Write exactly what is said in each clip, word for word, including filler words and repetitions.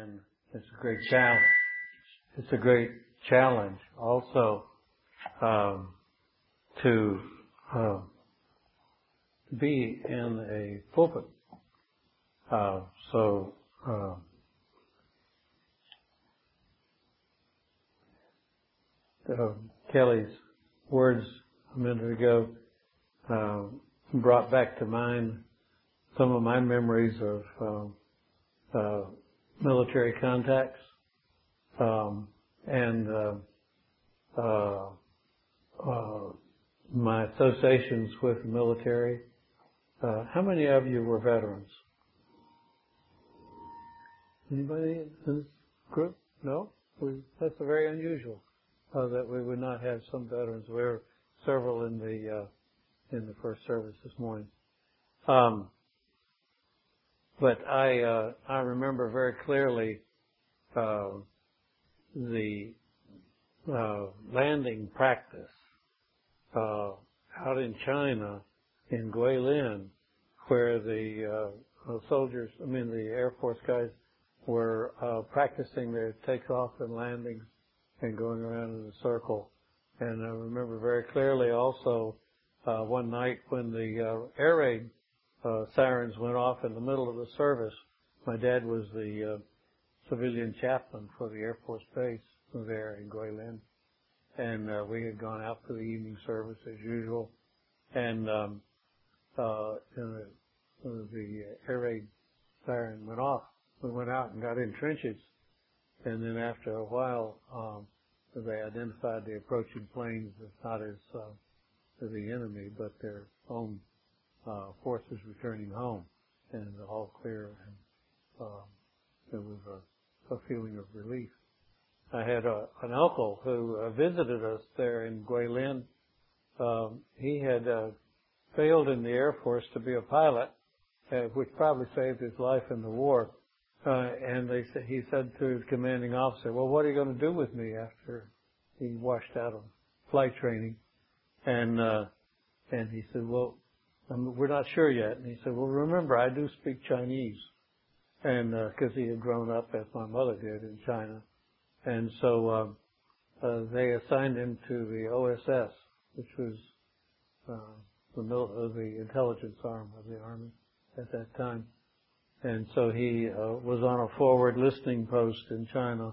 and it's a great challenge. It's a great challenge also um, to uh, be in a pulpit. Uh, so uh, uh, Kelly's words a minute ago uh, brought back to mind some of my memories of uh, uh, military contacts um, and uh, uh, uh, my associations with the military. Uh, how many of you were veterans? Anybody in this group? No? We, that's very unusual uh, that we would not have some veterans. There were several in the uh, in the first service this morning. Um, but I uh, I remember very clearly uh, the uh, landing practice uh, out in China in Guilin, where the uh, soldiers, I mean the Air Force guys, were uh, practicing their takeoff and landings and going around in a circle. And I remember very clearly also uh, one night when the uh, air raid uh, sirens went off in the middle of the service. My dad was the uh, civilian chaplain for the Air Force base there in Guilin. And uh, we had gone out for the evening service as usual. And um, uh, and the, uh, the air raid siren went off. We went out and got in trenches, and then after a while, um, they identified the approaching planes as not as uh, as the enemy, but their own uh, forces returning home, and all clear. And uh, there was a, a feeling of relief. I had a, an uncle who uh, visited us there in Guilin. Um, he had uh, failed in the Air Force to be a pilot, uh, which probably saved his life in the war. Uh, and they said, he said to his commanding officer, well, what are you going to do with me after he washed out of flight training? And, uh, and he said, well, um, we're not sure yet. And he said, well, remember, I do speak Chinese. And, uh, cause he had grown up as my mother did in China. And so, uh, uh, they assigned him to the O S S, which was, uh, the, mil- uh, the intelligence arm of the Army at that time. And so he uh, was on a forward listening post in China,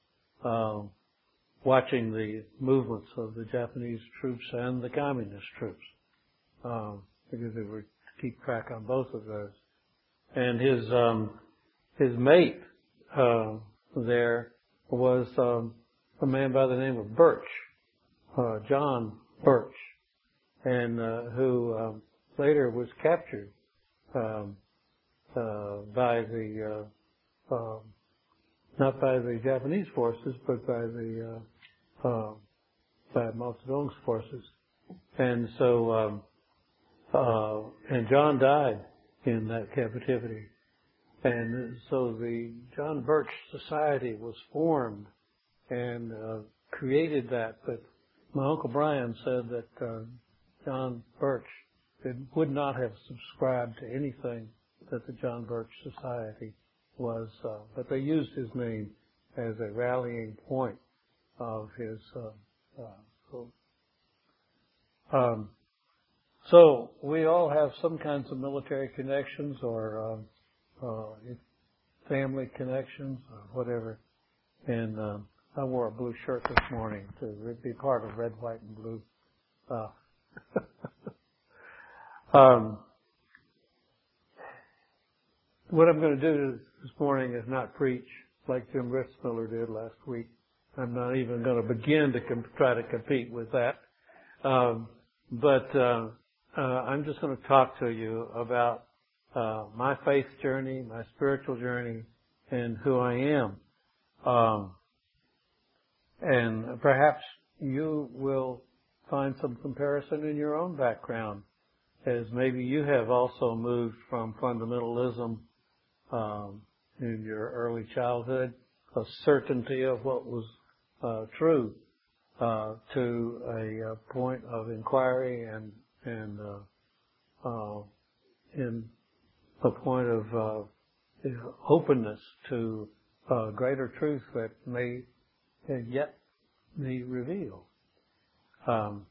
uh, watching the movements of the Japanese troops and the communist troops, uh, because they were to keep track on both of those. And his um, his mate uh, there was um, a man by the name of Birch, uh, John Birch, and uh, who um, later was captured. Um, Uh, by the, uh, uh, not by the Japanese forces, but by the, uh, uh, by Mao Zedong's forces. And so, um, uh, and John died in that captivity. And so the John Birch Society was formed and, uh, created that. But my Uncle Brian said that, uh, John Birch did, would not have subscribed to anything that the John Birch Society was, uh, but they used his name as a rallying point of his, uh, uh, so, um, so we all have some kinds of military connections or, uh, uh, family connections or whatever. And, um, I wore a blue shirt this morning to be part of red, white, and blue. Uh, um, What I'm going to do this morning is not preach like Jim Ritzmiller did last week. I'm not even going to begin to com- try to compete with that. Um, but uh, uh, I'm just going to talk to you about uh, my faith journey, my spiritual journey, and who I am. Um, and perhaps you will find some comparison in your own background, as maybe you have also moved from fundamentalism Um, in your early childhood, a certainty of what was uh, true, uh, to a, a point of inquiry and and uh, uh, in a point of uh, openness to uh, greater truth that may yet be revealed. Um,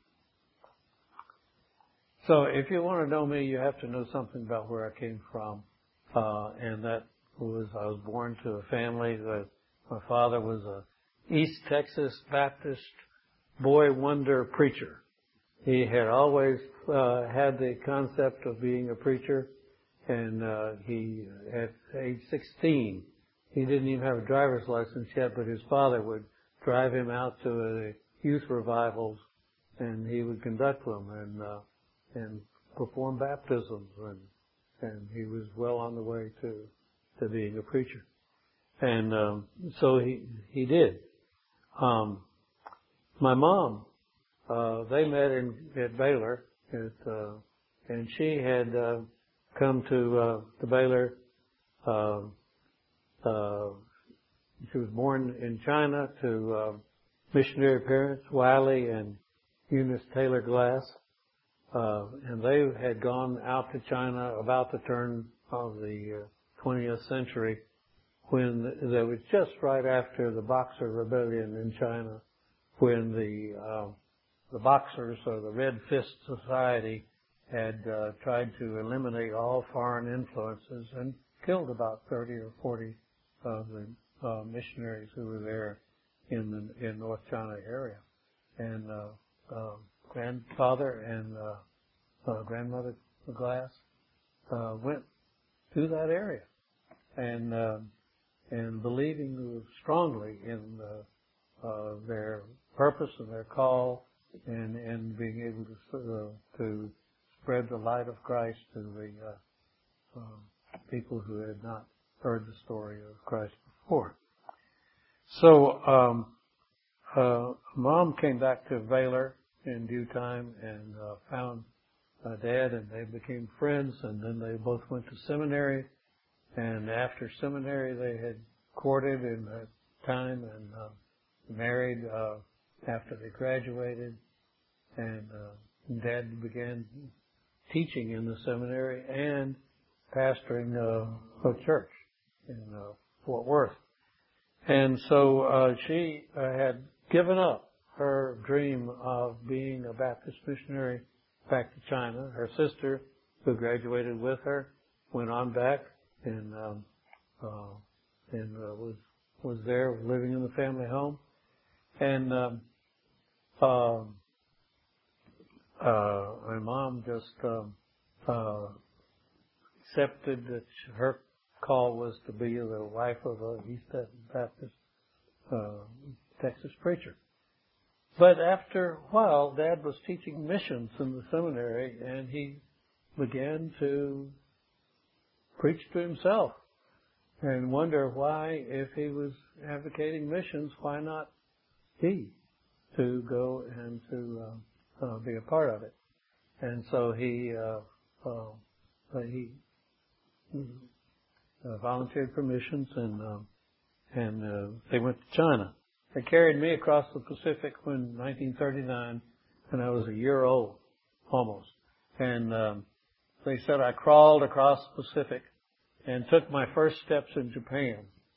so if you want to know me, you have to know something about where I came from. Uh, and that was, I was born to a family that my father was a East Texas Baptist boy wonder preacher. He had always uh, had the concept of being a preacher, and uh, he, at age sixteen, he didn't even have a driver's license yet, but his father would drive him out to the youth revivals, and he would conduct them and uh, and perform baptisms, and and he was well on the way to to being a preacher, and um, so he he did. Um, my mom, uh, they met in at Baylor, at, uh, and she had uh, come to uh, to Baylor. Uh, uh, she was born in China to uh, missionary parents, Wiley and Eunice Taylor Glass, uh, and they had gone out to China about the turn of the uh, twentieth century, when that was just right after the Boxer Rebellion in China, when the uh, the Boxers, or the Red Fist Society, had uh, tried to eliminate all foreign influences and killed about thirty or forty of the uh, missionaries who were there in the in North China area. And uh, uh, grandfather and uh, uh, grandmother Glass uh, went to that area, and uh, and believing strongly in uh, uh, their purpose and their call, and and being able to uh, to spread the light of Christ to the uh, uh, people who had not heard the story of Christ before. So um, uh, Mom came back to Baylor in due time and uh, found uh, Dad, and they became friends, and then they both went to seminary. And after seminary, they had courted in that time and uh, married uh, after they graduated. And uh, Dad began teaching in the seminary and pastoring uh, a church in uh, Fort Worth. And so uh, she uh, had given up her dream of being a Baptist missionary back to China. Her sister, who graduated with her, went on back and um, uh, and uh, was was there living in the family home. And um, uh, uh, my mom just um, uh, accepted that her call was to be the wife of a East Baptist uh, Texas preacher. But after a while, Dad was teaching missions in the seminary, and he began to preach to himself and wonder why, if he was advocating missions, why not he to go and to uh, uh, be a part of it. And so he uh, uh, he uh, volunteered for missions, and uh, and uh, they went to China. They carried me across the Pacific in nineteen thirty-nine, and I was a year old, almost. And um, they said I crawled across the Pacific and took my first steps in Japan.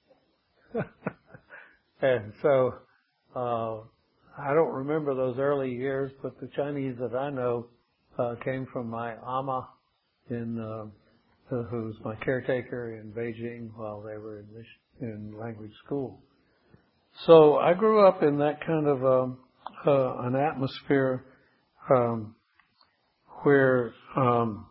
And so uh, I don't remember those early years, but the Chinese that I know uh, came from my ama, in uh, who was my caretaker in Beijing while they were in, mission, in language school. So I grew up in that kind of um, uh, an atmosphere um, where um,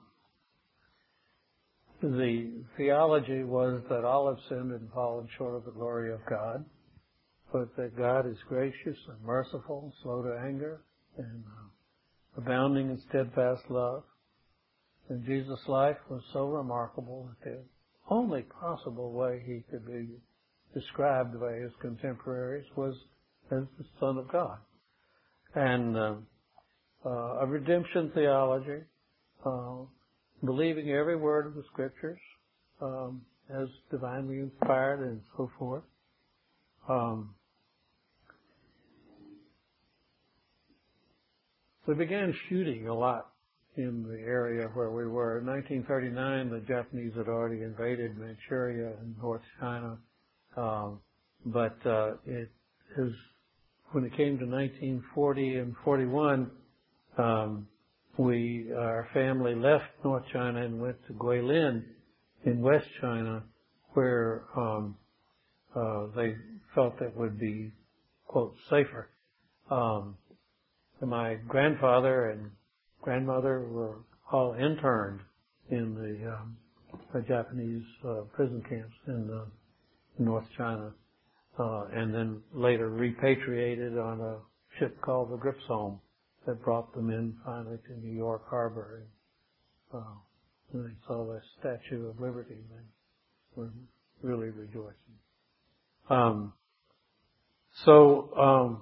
the theology was that all have sinned and fallen short of the glory of God, but that God is gracious and merciful, slow to anger, and uh, abounding in steadfast love. And Jesus' life was so remarkable that the only possible way he could be described by his contemporaries was as the Son of God. And uh, uh, a redemption theology, uh, believing every word of the Scriptures um, as divinely inspired and so forth. Um, we began shooting a lot in the area where we were. In nineteen thirty-nine, the Japanese had already invaded Manchuria and North China. Um, but uh, it is when it came to nineteen forty and forty-one, um, we our family left North China and went to Guilin in West China, where um, uh, they felt it would be, quote, safer. Um, my grandfather and grandmother were all interned in the, um, the Japanese uh, prison camps in uh, North China, uh, and then later repatriated on a ship called the Gripsholm that brought them in finally to New York Harbor. And, uh, when they saw the Statue of Liberty, they were really rejoicing. Um, so um,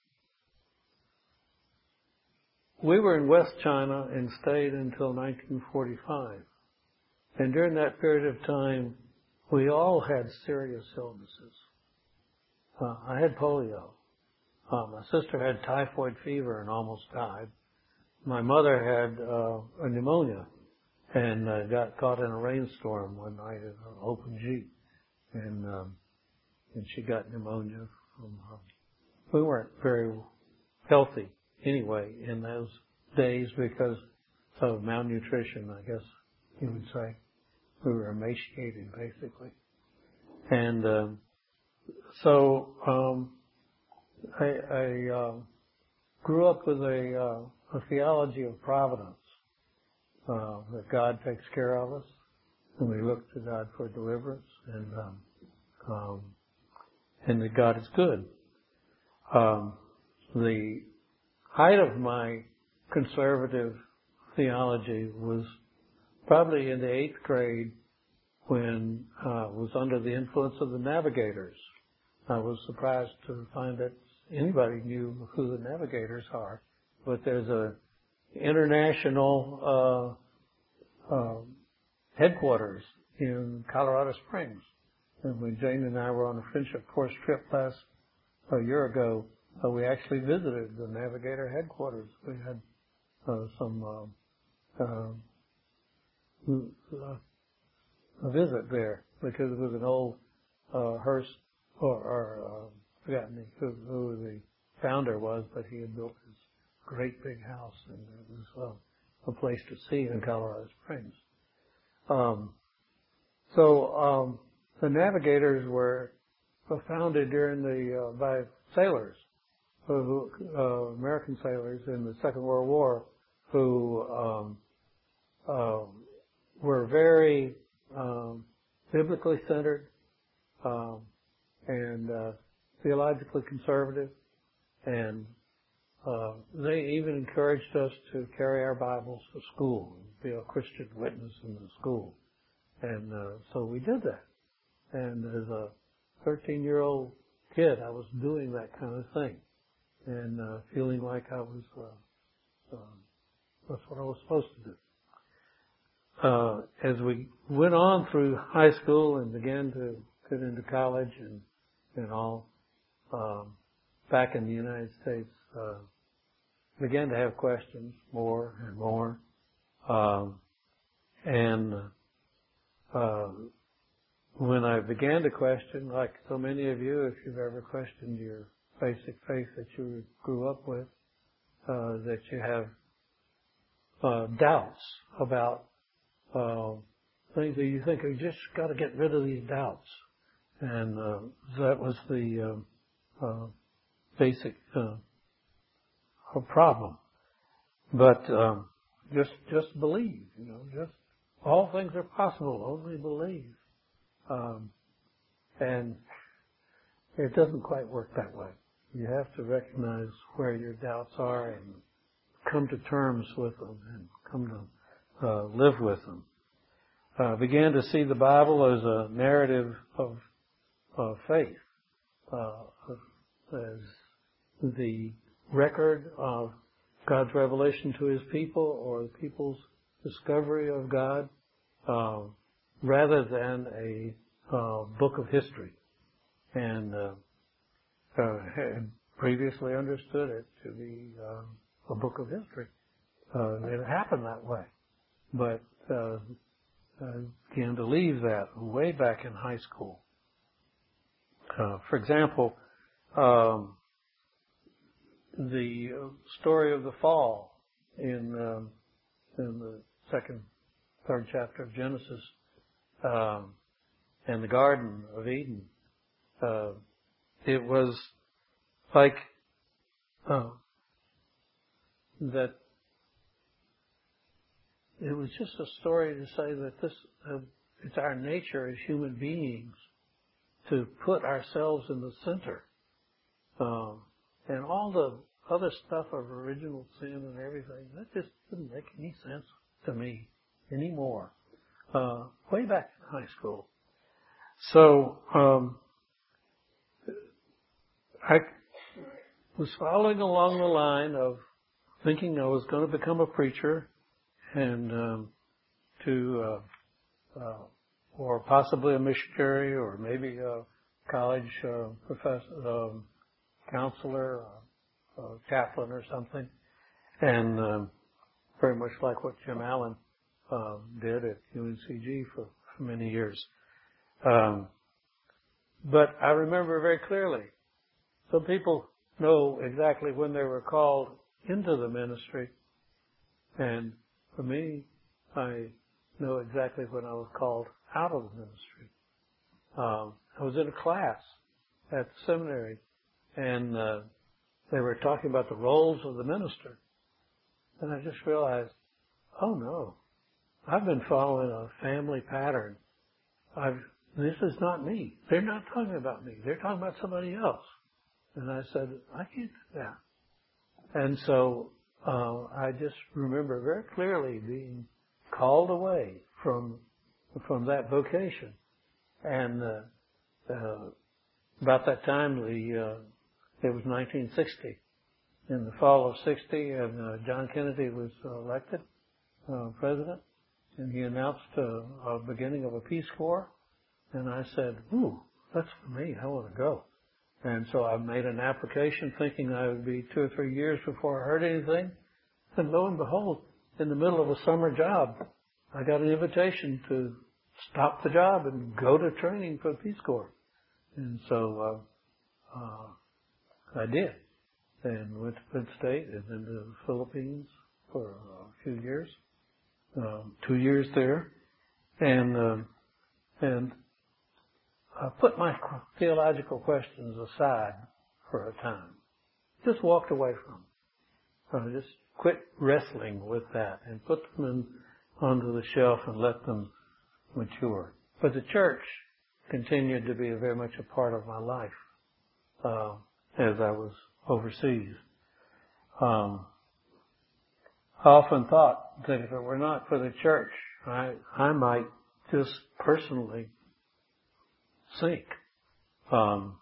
we were in West China and stayed until nineteen forty-five. And during that period of time, we all had serious illnesses. Uh, I had polio. Uh, my sister had typhoid fever and almost died. My mother had uh, a pneumonia and uh, got caught in a rainstorm one night in an open Jeep. And, um, and she got pneumonia from her. We weren't very healthy anyway in those days because of malnutrition, I guess you would say. We were emaciated, basically. And um, so um, I, I uh, grew up with a, uh, a theology of providence, uh, that God takes care of us, and we look to God for deliverance, and um, um, and that God is good. Um, the height of my conservative theology was probably in the eighth grade when uh, I was under the influence of the Navigators. I was surprised to find that anybody knew who the Navigators are, but there's a international uh, uh, headquarters in Colorado Springs. And when Jane and I were on a Friendship Course trip last a year ago, uh, we actually visited the Navigator headquarters. We had uh, some uh, uh, a visit there because it was an old uh, Hearst, or, or uh, forgotten who, who the founder was, but he had built this great big house, and it was uh, a place to see in Colorado Springs. Um, so um, the Navigators were founded during the uh, by sailors, who, uh, American sailors in the Second World War, who um, uh, were very um, biblically centered um, and uh, theologically conservative, and uh, they even encouraged us to carry our Bibles to school and be a Christian witness in the school. And uh, so we did that. And as a thirteen-year-old kid, I was doing that kind of thing and uh, feeling like I was, uh, uh, that's what I was supposed to do. Uh, as we went on through high school and began to get into college and, and all, um, back in the United States, uh, began to have questions more and more. Um, and uh, when I began to question, like so many of you, if you've ever questioned your basic faith that you grew up with, uh, that you have uh, doubts about uh, things that you think you just got to get rid of these doubts, and uh, that was the uh, uh, basic uh, problem. But um, just just believe, you know, just all things are possible. Only believe, um, and it doesn't quite work that way. You have to recognize where your doubts are and come to terms with them and come to uh, live with them. Uh, began to see the Bible as a narrative of, of faith, uh, as the record of God's revelation to His people or the people's discovery of God, uh, rather than a uh, book of history. And uh, uh, had previously understood it to be uh, a book of history. Uh, it happened that way. But uh, I began to leave that way back in high school. Uh, for example, um, the story of the fall in um, in the second, third chapter of Genesis, um, and the Garden of Eden. Uh, it was like uh, that. It was just a story to say that this uh, it's our nature as human beings to put ourselves in the center, um, and all the other stuff of original sin and everything, that just didn't make any sense to me anymore. Uh, way back in high school. So, um, I was following along the line of thinking I was going to become a preacher and um, to, uh, uh, or possibly a missionary, or maybe a college uh, professor, um, counselor, uh, uh, chaplain, or something, and um, very much like what Jim Allen uh, did at U N C G for, for many years. Um, but I remember very clearly. Some people know exactly when they were called into the ministry, and for me, I know exactly when I was called out of the ministry. Um, I was in a class at the seminary, and uh, they were talking about the roles of the minister, and I just realized, oh no, I've been following a family pattern. I've this is not me. They're not talking about me. They're talking about somebody else. And I said, I can't do that. And so uh, I just remember very clearly being called away from from that vocation. And uh, uh, about that time, the uh, it was nineteen sixty. In the fall of sixty, and uh, John Kennedy was uh, elected uh, president, and he announced uh, a beginning of a Peace Corps. And I said, ooh, that's for me. I want to go. And so I made an application thinking I would be two or three years before I heard anything. And lo and behold, in the middle of a summer job, I got an invitation to stop the job and go to training for the Peace Corps. And so uh, uh, I did. And went to Penn State and then to the Philippines for a few years, um, two years there. And, um, and I put my theological questions aside for a time. Just walked away from them. I just quit wrestling with that and put them in, onto the shelf and let them mature. But the church continued to be very much a part of my life uh, as I was overseas. Um, I often thought that if it were not for the church, I, I might just personally sink. Um,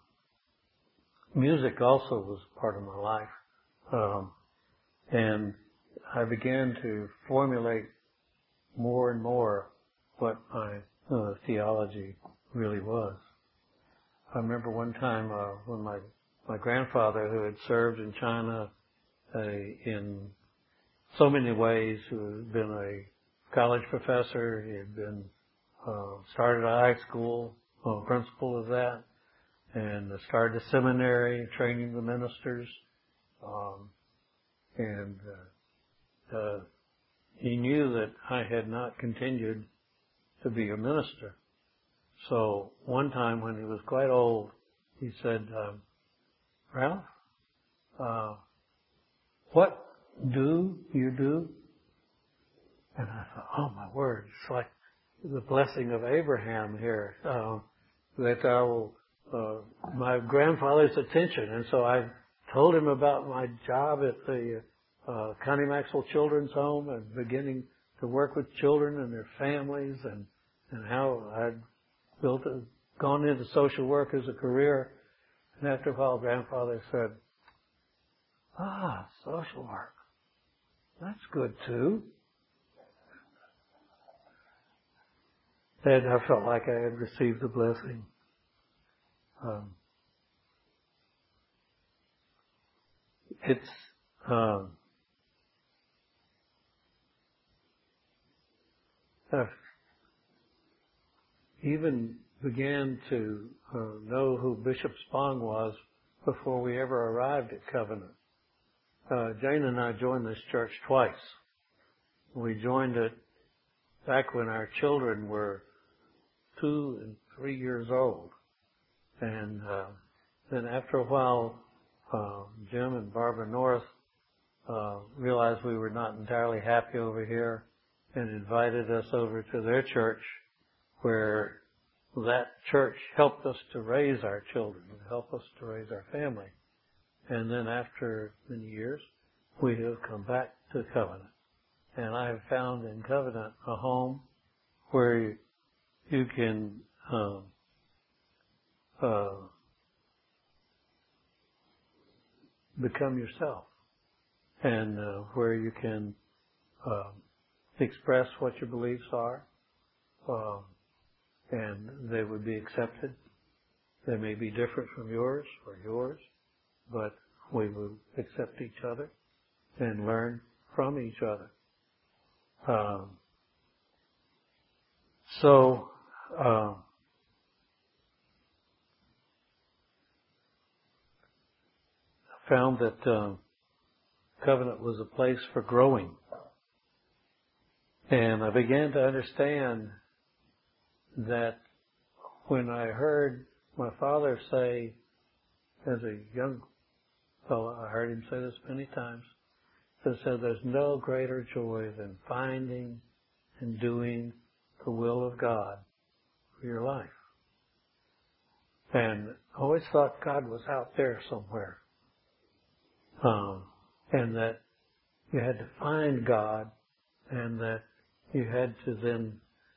music also was part of my life. Um, and I began to formulate more and more what my uh, theology really was. I remember one time uh, when my my grandfather, who had served in China uh, in so many ways, who had been a college professor, he had been uh, started a high school, uh, principal of that, and started a seminary, training the ministers, um, and uh, uh, he knew that I had not continued to be a minister. So one time when he was quite old, he said, um, Ralph, uh, what do you do? And I thought, oh my word, it's like the blessing of Abraham here, uh, that I will, uh, my grandfather's attention. And so I told him about my job at the uh, Connie Maxwell Children's Home and beginning to work with children and their families, and, and how I'd built a, gone into social work as a career. And after a while, Grandfather said, ah, social work. That's good too. And I felt like I had received a blessing. Um, it's, um, uh, even began to uh, know who Bishop Spong was before we ever arrived at Covenant. Uh, Jane and I joined this church twice. We joined it back when our children were two and three years old. And uh, then after a while, uh, Jim and Barbara North uh, realized we were not entirely happy over here and invited us over to their church, where that church helped us to raise our children, helped us to raise our family. And then after many years, we have come back to Covenant. And I have found in Covenant a home where you, you can um, uh, become yourself, and uh, where you can uh, express what your beliefs are, uh, and they would be accepted. They may be different from yours or yours, but we will accept each other and learn from each other. Um, so, uh, I found that uh, Covenant was a place for growing. And I began to understand that when I heard my father say, as a young fellow, I heard him say this many times, that said there's no greater joy than finding and doing the will of God for your life. And I always thought God was out there somewhere. Um, and that you had to find God, and that you had to then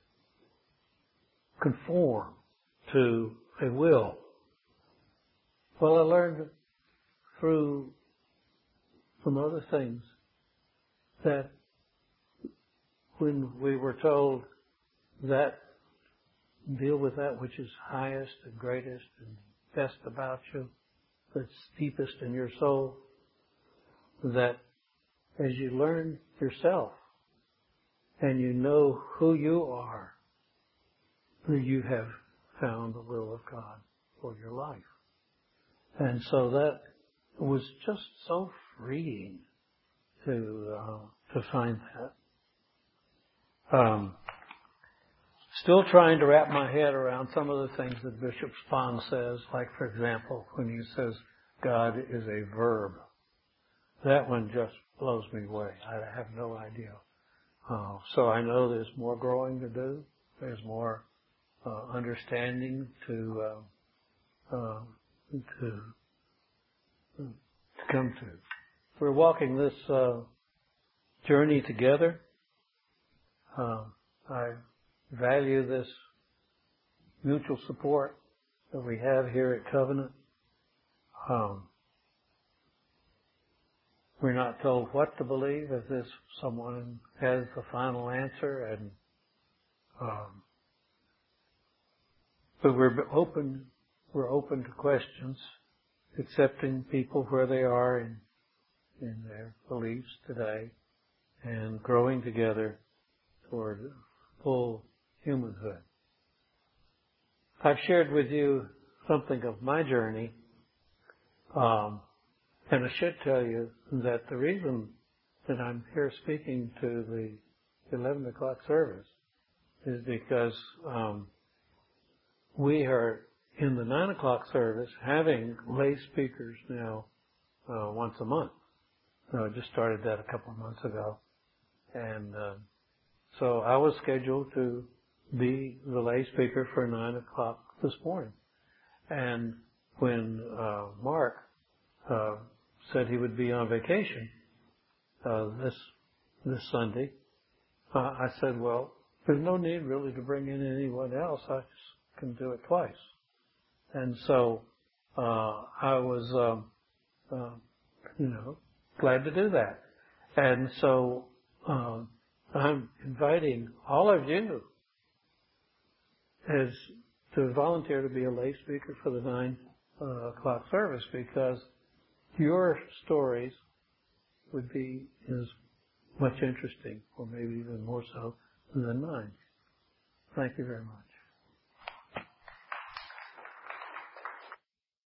conform to a will. Well, I learned through some other things that when we were told that deal with that which is highest and greatest and best about you, that's deepest in your soul, that as you learn yourself and you know who you are, that you have found the will of God for your life. And so that was just so freeing to uh, to find that. Um, still trying to wrap my head around some of the things that Bishop Spong says, like, for example, when he says God is a verb. That one just blows me away. I have no idea. Uh, so I know there's more growing to do. There's more uh, understanding to uh, uh, to to come to. We're walking this uh, journey together. Uh, I value this mutual support that we have here at Covenant. Um, we're not told what to believe as if someone has the final answer, and um, but we're open. We're open to questions, accepting people where they are in in their beliefs today, and growing together toward full humanhood. I've shared with you something of my journey, um, and I should tell you that the reason that I'm here speaking to the eleven o'clock service is because um, we are in the nine o'clock service having lay speakers now uh, once a month. I just started that a couple of months ago. And uh, so I was scheduled to be the lay speaker for nine o'clock this morning. And when uh, Mark uh, said he would be on vacation uh, this this Sunday, uh, I said, well, there's no need really to bring in anyone else. I just can do it twice. And so uh, I was, um, uh, you know, glad to do that. And so uh, I'm inviting all of you as to volunteer to be a lay speaker for the nine uh, o'clock service, because your stories would be as much interesting, or maybe even more so, than mine. Thank you very much.